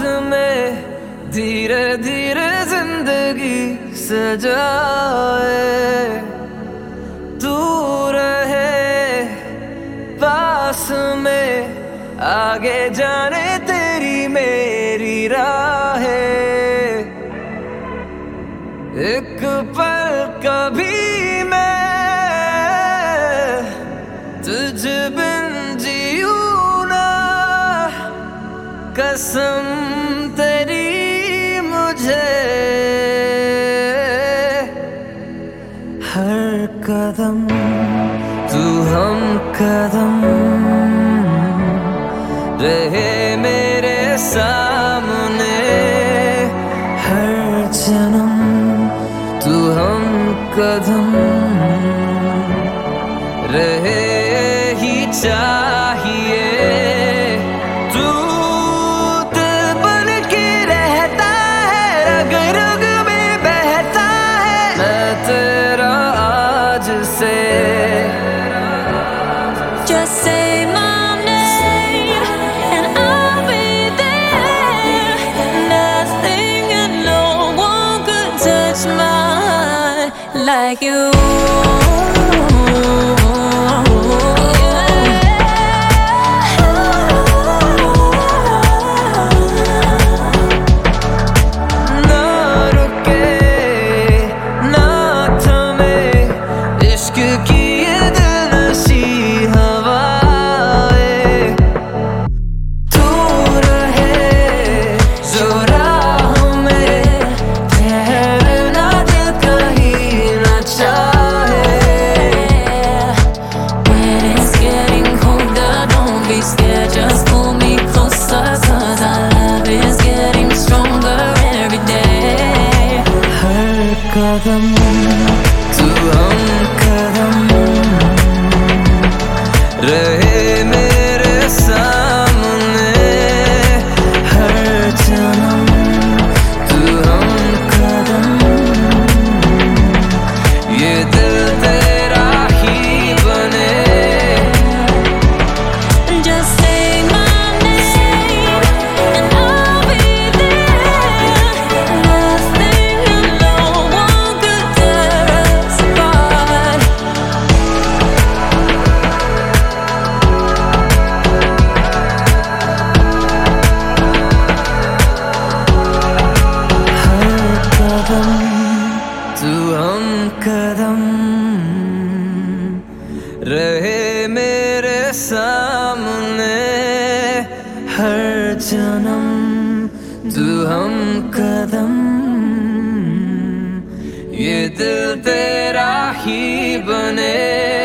में धीरे धीरे जिंदगी सजाए, तू रहे पास में, आगे जाने तेरी मेरी राहें। एक पल कभी मैं तुझ बिन जीऊं ना, कसम तेरी मुझे। हर कदम तू हम कदम रहे मेरे सामने, हर जन्म तू हम कदम रहे ही चाहिए। तू दिल बन के रहता है, रग रग में बहता है, मैं तेरा आज से। Just say my name and I'll be there. Nothing and no one could touch my heart like you. ना रुके ना थमे इश्क की ये दिलनशी हवाएं, तू रहे जो राह में, ठहरना दिल कहीं न चाहे। When it's getting colder, don't be scared, just pull me closer, 'cause our love is getting stronger every day. हर कदम तू हम कदम रहे मेरे सामने, हर जन्म तू हम कदम, ये दिल तेरा ही बने। Just say my name and I'll be there. Nothing and no one could tear us apart. हर कदम तू हम कदम रहे मेरे सामने, हर जन्म तू हम कदम, ये दिल तेरा ही बने।